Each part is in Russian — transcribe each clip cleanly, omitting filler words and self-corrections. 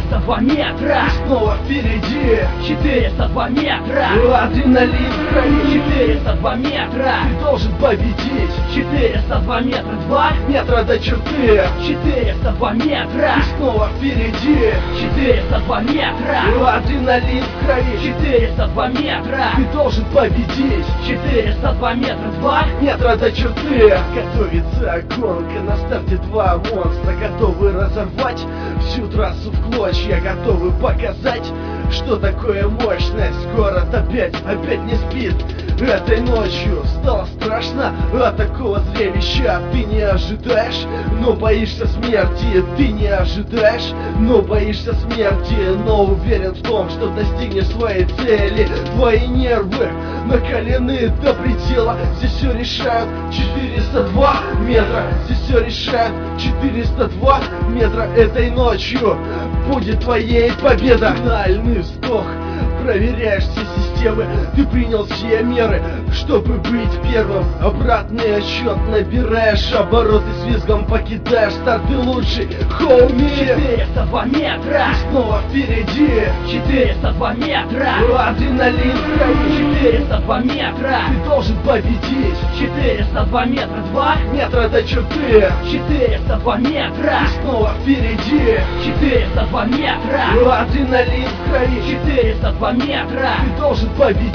402 метра, снова впереди. 402 метра, Адреналин в крови, 402 метра, ты должен победить. 402 метра, 2 метра до черты, 402 метра, снова впереди. 402 метра, Адреналин в крови, 402 метра, ты должен победить. 402 метра, 2 метра до черты. Готовится гонка, на старте два монстра, готовы разорвать всю трассу в клочья, готовы показать, что такое мощность. Город опять не спит. Этой ночью стало страшно от такого зрелища. Ты не ожидаешь, но боишься смерти. Ты не ожидаешь, но боишься смерти. Но уверен в том, что достигнешь своей цели. Твои нервы накалены до предела. Здесь все решают 402 метра. Здесь все решают 402 метра. Этой ночью будет твоей победа. Финальный вздох. Проверяешь все системы, ты принял все меры, чтобы быть первым. Обратный отсчет набираешь обороты, с визгом покидаешь старт, ты лучший, хоуми. 402 метра, снова впереди. 402 метра, адреналин в крови, 402 метра, ты должен победить. 402 метра, 2 метра до черты, 402 метра, снова впереди. 402 метра, адреналин в крови, 402 метра, ты должен победить.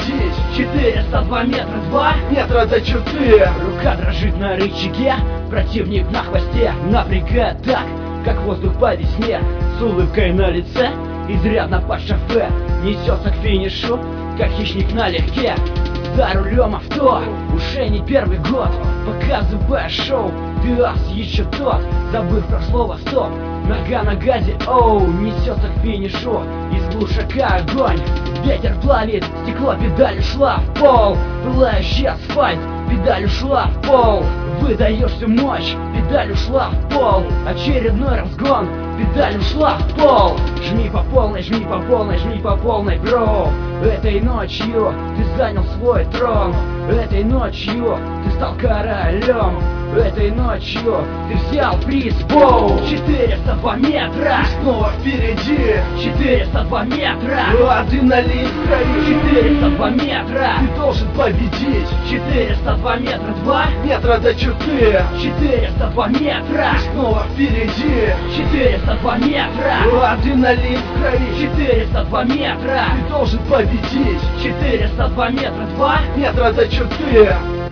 402 метра, 2 метра до черты. Рука дрожит на рычаге, противник на хвосте, напрягает так, как воздух по весне. С улыбкой на лице, изрядно под шофе, несется к финишу, как хищник налегке. За рулем авто, уже не первый год, показывая шоу, ты ас еще тот, забыв про слово стоп. Нога на газе, оу, несется к финишу, из глушака огонь. Ветер плавит стекло, педаль ушла в пол. Пылающий асфальт, педаль ушла в пол. Выдаешь всю мощь, педаль ушла в пол. Очередной разгон, педаль ушла в пол. Жми по полной, жми по полной, жми по полной, бро. Этой ночью ты занял свой трон. Этой ночью ты стал королем. Этой ночью ты взял приз. Воу! 402 метра, снова впереди. 402 метра, адреналин в крови, 402 метра, ты должен победить. 402 метра, 2 метра до черты, 402 метра, снова впереди. 402 метра, адреналин в крови, 402 метра, ты должен победить. 402 метра, 2 метра до черты.